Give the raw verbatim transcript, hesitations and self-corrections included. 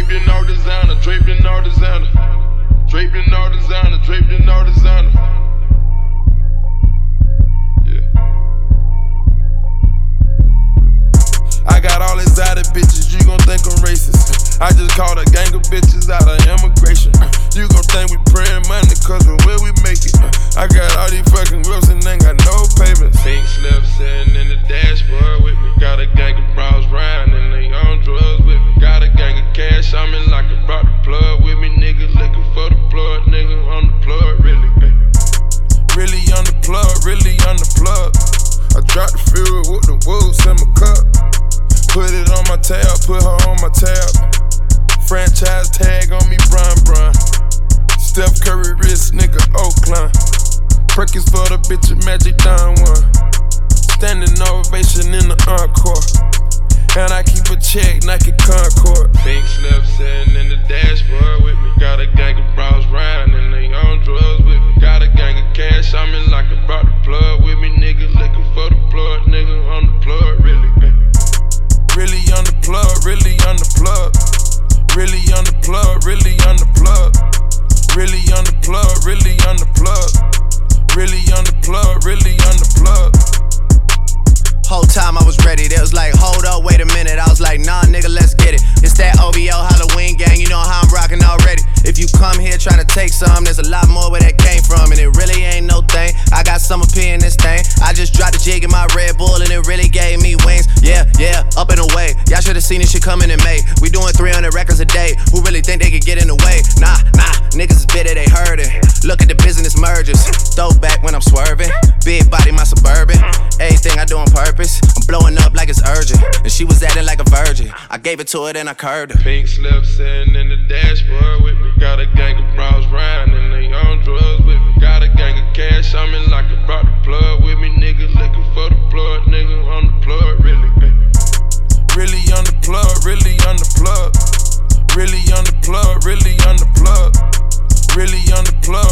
Draped in all designer, draped in all designer. Draped in all designer, draped in all designer. Yeah. I got all exotic bitches, you gon' think I'm racist. I just called a gang of bitches out of immigration. You gon' think we praying money cause of where we make it. I got all these fucking whips and ain't got no payments. Pink slip sitting in the dashboard with me. Got a gang of bros riding and they on drugs with me. Got a gang of cash on me like I brought the plug with me. Nigga looking for the plug, nigga on the plug, really. Really on the plug, really on the plug. I dropped the fuel with the wolves in my cup. Put it on my tab, put her on my tab. Franchise tag on me, Bron Bron. Steph Curry wrist, nigga, Oakland. Perkins for the bitch, Magic Don one. Standing ovation in the encore. And I keep a check, Nike Concord. Pink slip sitting in the dashboard with me. Got a gang of bros riding and they on drugs with me. Got a gang of cash on me like I brought the plug with me. Nigga looking for the plug, nigga on the plug, really. Really on the plug, really on the plug. Really on the plug, really on the plug. Really on the plug, really on the plug. Really on the plug, really on the plug. Whole time I was ready, they was like, hold up, wait a minute. I was like, nah, nigga, let's get it. It's that O V O Halloween gang, you know how I'm rocking already. If you come here trying to take some, there's a lot more where that came from. And it really ain't no thing, I got some P in this thing. I just dropped a jig in my Red Bull and it really gave me wings. Yeah, yeah, up and away. Y'all should've seen this shit coming in May. We doing three hundred records a day. Who really think they could get in the way? Nah, nah, niggas is bitter, they heard it. Look at the business mergers. Throwback when I'm swerving. Big body, my Suburban. Everything I do on purpose. I'm blowing up like it's urgent. And she was acting like a virgin. I gave it to her, then I curved her. Pink slip sitting in the dashboard with me. Got a gang of bros riding and they on drugs with me. Got a gang of cash on me like I brought the plug with me. Nigga looking for the plug, nigga on the plug, really. Really on the plug, really on the plug. Really on the plug, really on the plug. Really on the plug.